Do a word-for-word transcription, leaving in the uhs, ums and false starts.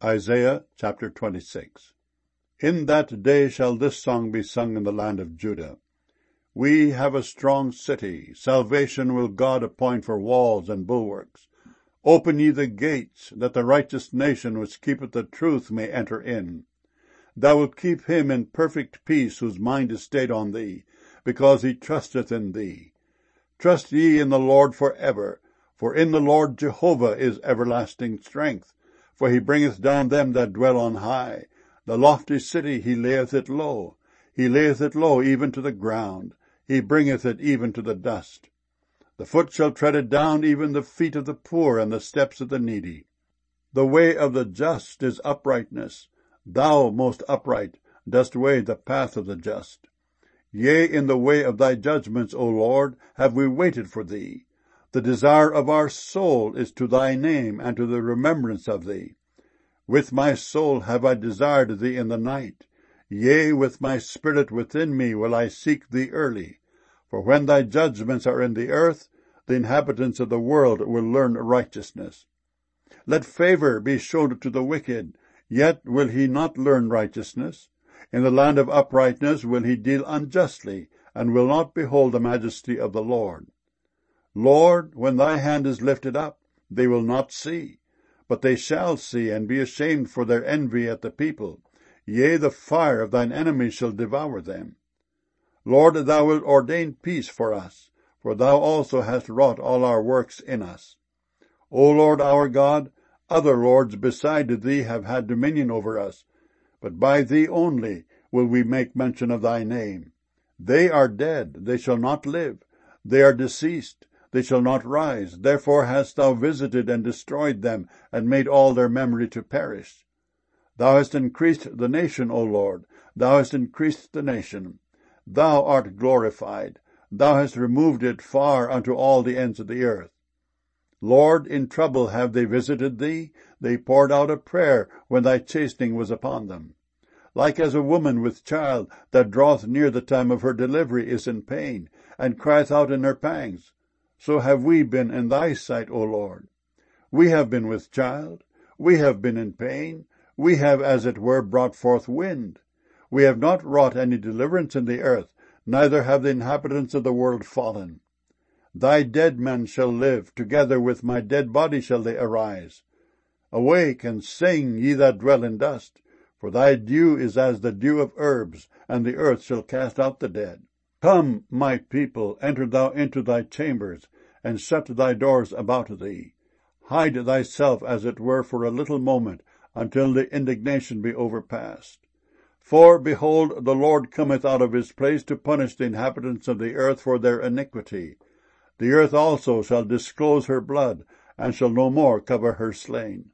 Isaiah chapter twenty-six. In that day shall this song be sung in the land of Judah. We have a strong city. Salvation will God appoint for walls and bulwarks. Open ye the gates, that the righteous nation which keepeth the truth may enter in. Thou wilt keep him in perfect peace whose mind is stayed on thee, because he trusteth in thee. Trust ye in the Lord for ever, for in the Lord Jehovah is everlasting strength. For he bringeth down them that dwell on high. The lofty city he layeth it low. He layeth it low even to the ground. He bringeth it even to the dust. The foot shall tread it down, even the feet of the poor, and the steps of the needy. The way of the just is uprightness. Thou, most upright, dost weigh the path of the just. Yea, in the way of thy judgments, O Lord, have we waited for thee. The desire of our soul is to thy name, and to the remembrance of thee. With my soul have I desired thee in the night. Yea, with my spirit within me will I seek thee early. For when thy judgments are in the earth, the inhabitants of the world will learn righteousness. Let favor be shown to the wicked, yet will he not learn righteousness. In the land of uprightness will he deal unjustly, and will not behold the majesty of the Lord. Lord, when thy hand is lifted up, they will not see. But they shall see, and be ashamed for their envy at the people. Yea, the fire of thine enemies shall devour them. Lord, thou wilt ordain peace for us, for thou also hast wrought all our works in us. O Lord our God, other lords beside thee have had dominion over us, but by thee only will we make mention of thy name. They are dead, they shall not live. They are deceased, they shall not rise. Therefore hast thou visited and destroyed them, and made all their memory to perish. Thou hast increased the nation, O Lord, thou hast increased the nation. Thou art glorified. Thou hast removed it far unto all the ends of the earth. Lord, in trouble have they visited thee. They poured out a prayer when thy chastening was upon them. Like as a woman with child that draweth near the time of her delivery is in pain, and crieth out in her pangs, so have we been in thy sight, O Lord. We have been with child. We have been in pain. We have, as it were, brought forth wind. We have not wrought any deliverance in the earth, neither have the inhabitants of the world fallen. Thy dead men shall live, together with my dead body shall they arise. Awake and sing, ye that dwell in dust, for thy dew is as the dew of herbs, and the earth shall cast out the dead. Come, my people, enter thou into thy chambers, and shut thy doors about thee. Hide thyself, as it were, for a little moment, until the indignation be overpast. For, behold, the Lord cometh out of his place to punish the inhabitants of the earth for their iniquity. The earth also shall disclose her blood, and shall no more cover her slain.